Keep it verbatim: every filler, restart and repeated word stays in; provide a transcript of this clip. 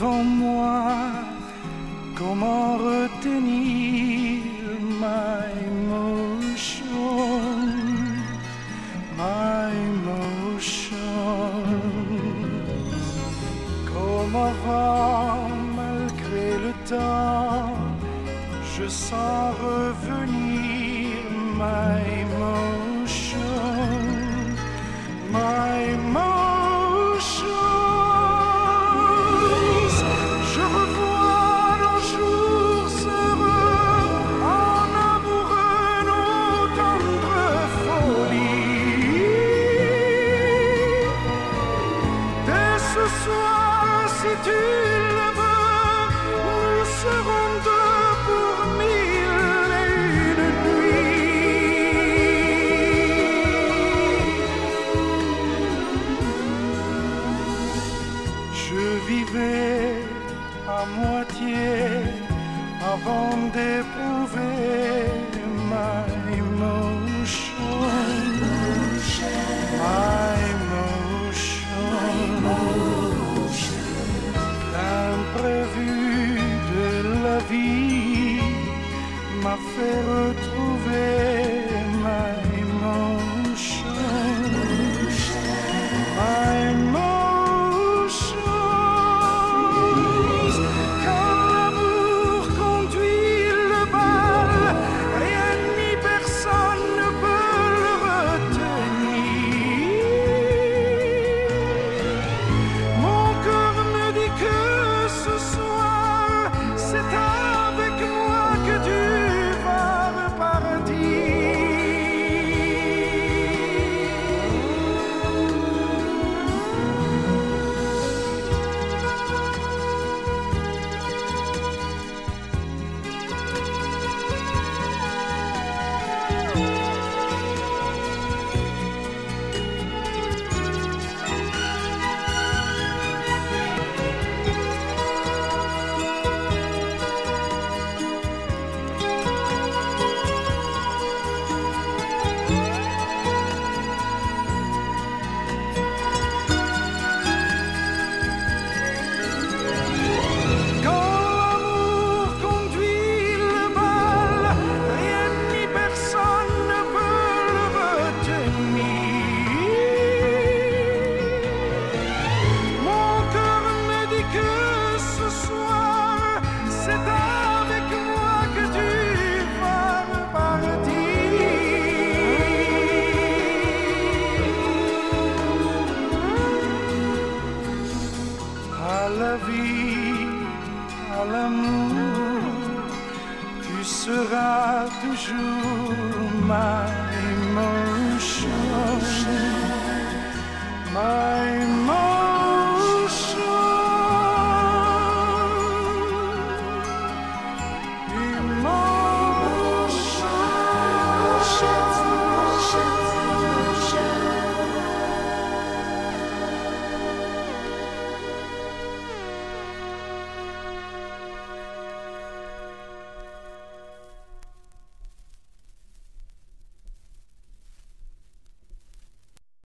devant moi. Comment retenir my emotion, my emotion? Comme avant, malgré le temps, je sens revenir my emotion, my emotion. Je revois nos jours heureux, en amoureux nos tendres folies. Dès ce soir, si tu le veux, nous serons deux pour mille et une nuits. Je vivais à moitié avant d'éprouver my emotion, my emotion. L'imprévu de la vie m'a fait retrouver my emotion, my emotion. Quand l'amour conduit le bal, rien ni personne ne peut le retenir. Mon cœur me dit que ce soir, c'est avec moi que tu vas repartir. Quand l'amour conduit le bal, rien ni personne ne peut le retenir. Mon cœur me dit que ce soir, c'est avec moi que tu vas repartir. À la vie, à l'amour, tu seras toujours my emotion, my